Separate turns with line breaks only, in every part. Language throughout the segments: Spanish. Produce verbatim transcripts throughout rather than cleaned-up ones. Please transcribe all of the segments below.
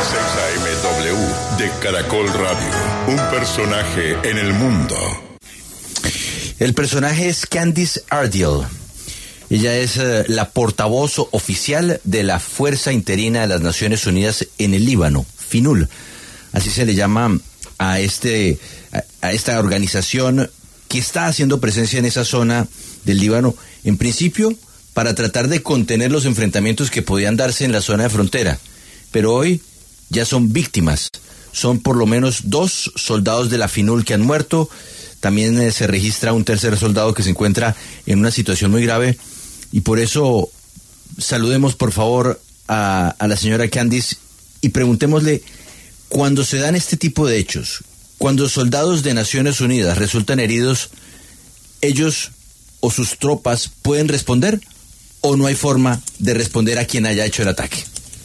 seis A M W de Caracol Radio. Un personaje en el mundo.
El personaje es Candice Ardiel. Ella es uh, la portavoz oficial de la Fuerza Interina de las Naciones Unidas en el Líbano, FINUL. Así se le llama a, este, a, a esta organización que está haciendo presencia en esa zona del Líbano, en principio para tratar de contener los enfrentamientos que podían darse en la zona de frontera. Pero hoy ya son víctimas. Son por lo menos dos soldados de la FINUL que han muerto. También eh, se registra un tercer soldado que se encuentra en una situación muy grave. Y por eso saludemos por favor a, a la señora Candice y preguntémosle, cuando se dan este tipo de hechos, cuando soldados de Naciones Unidas resultan heridos, ¿ellos o sus tropas pueden responder o no hay forma de responder a quien haya hecho el ataque?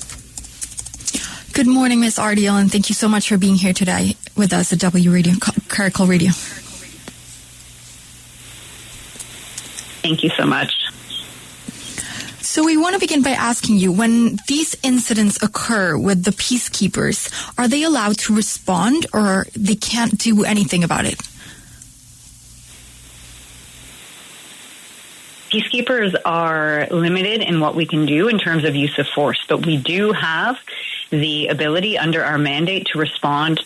Good morning, Miz Ardiel, and thank you so much for being here today with us at W Radio, Caracol Radio.
Thank you so much.
So we want to begin by asking you, when these incidents occur with the peacekeepers, are they allowed to respond or they can't do anything about it?
Peacekeepers are limited in what we can do in terms of use of force, but we do have the ability under our mandate to respond.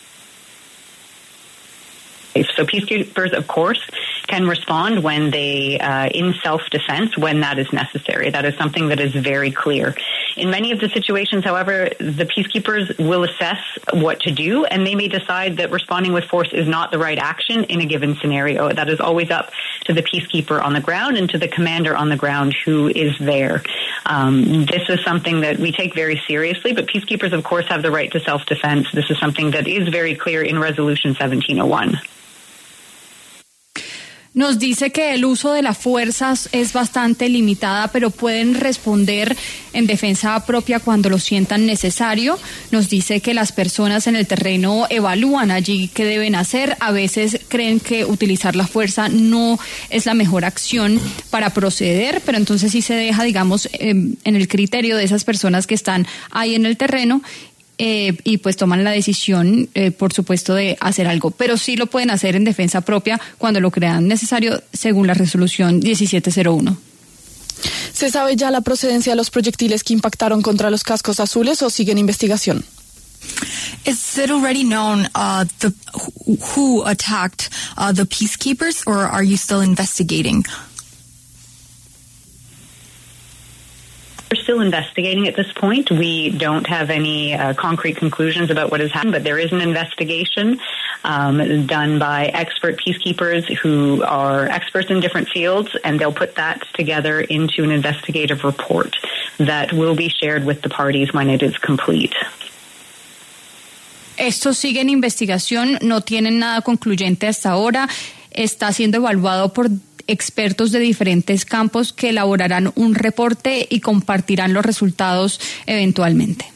So peacekeepers, of course, can respond when they, uh, in self-defense, when that is necessary. That is something that is very clear. In many of the situations, however, the peacekeepers will assess what to do, and they may decide that responding with force is not the right action in a given scenario. That is always up to the peacekeeper on the ground and to the commander on the ground who is there. Um, this is something that we take very seriously, but peacekeepers, of course, have the right to self-defense. This is something that is very clear in Resolution seventeen oh one.
Nos dice que el uso de la fuerza es bastante limitada, pero pueden responder en defensa propia cuando lo sientan necesario. Nos dice que las personas en el terreno evalúan allí qué deben hacer. A veces creen que utilizar la fuerza no es la mejor acción para proceder, pero entonces sí se deja, digamos, eh, en el criterio de esas personas que están ahí en el terreno. Eh, y pues toman la decisión, eh, por supuesto, de hacer algo, pero sí lo pueden hacer en defensa propia cuando lo crean necesario, según la resolución diecisiete cero uno.
¿Se sabe ya la procedencia de los proyectiles que impactaron contra los cascos azules o sigue en investigación?
Is it already known uh, the, who attacked uh, the peacekeepers, or are you still investigating?
We're still investigating at this point. We don't have any uh, concrete conclusions about what has happened, but there is an investigation um, done by expert peacekeepers who are experts in different fields, and they'll put that together into an investigative report that will be shared with the parties when it is complete.
Esto sigue en investigación, no tienen nada concluyente hasta ahora, está siendo evaluado por expertos de diferentes campos que elaborarán un reporte y compartirán los resultados eventualmente.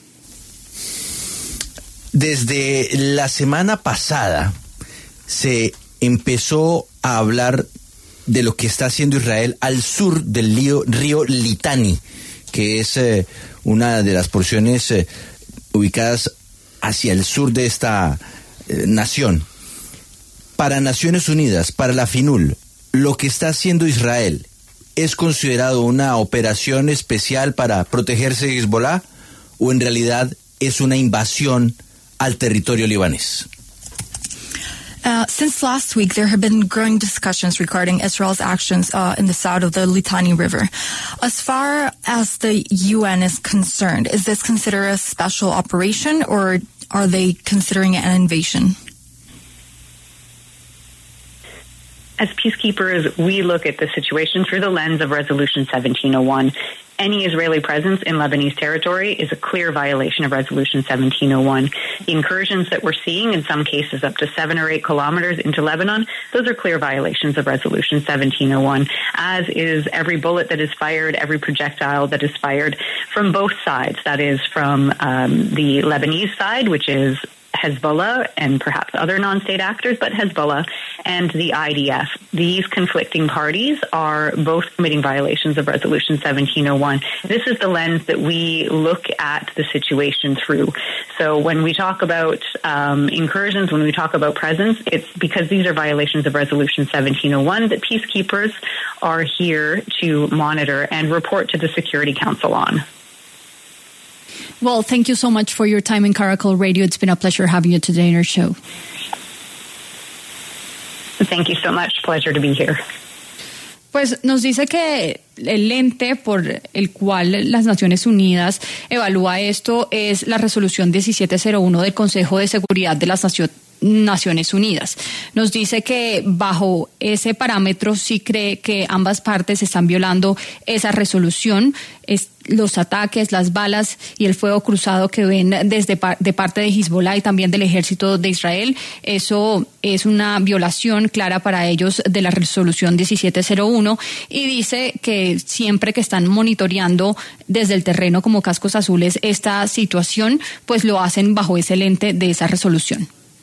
Desde la semana pasada se empezó a hablar de lo que está haciendo Israel al sur del río, río Litani, que es eh, una de las porciones eh, ubicadas hacia el sur de esta eh, nación. Para Naciones Unidas, para la FINUL, ¿lo que está haciendo Israel es considerado una operación especial para protegerse de Hezbollah o en realidad es una invasión al territorio libanés?
Uh, since last week, there have been growing discussions regarding Israel's actions uh, in the south of the Litani River. As far as the U N is concerned, is this considered a special operation, or are they considering it an invasion?
As peacekeepers, we look at the situation through the lens of Resolution seventeen oh one. Any Israeli presence in Lebanese territory is a clear violation of Resolution seventeen oh one. The incursions that we're seeing, in some cases up to seven or eight kilometers into Lebanon, those are clear violations of Resolution seventeen oh one, as is every bullet that is fired, every projectile that is fired from both sides. That is from um, the Lebanese side, which is Hezbollah and perhaps other non-state actors, but Hezbollah and the I D F. These conflicting parties are both committing violations of Resolution seventeen oh one. This is the lens that we look at the situation through. So when we talk about um, incursions, when we talk about presence, it's because these are violations of Resolution seventeen oh one that peacekeepers are here to monitor and report to the Security Council on.
Well, thank you so much for your time in Caracol Radio. It's been a pleasure having you today in our show.
Thank you so much. Pleasure to be here.
Pues nos dice que el ente por el cual las Naciones Unidas evalúa esto es la resolución diecisiete cero uno del Consejo de Seguridad de las Naciones Naciones Unidas. Nos dice que bajo ese parámetro sí cree que ambas partes están violando esa resolución. Es, los ataques, las balas y el fuego cruzado que ven desde de parte de Hezbollah y también del ejército de Israel, eso es una violación clara para ellos de la resolución diecisiete cero uno, y dice que siempre que están monitoreando desde el terreno como Cascos Azules esta situación, pues lo hacen bajo ese lente de esa resolución.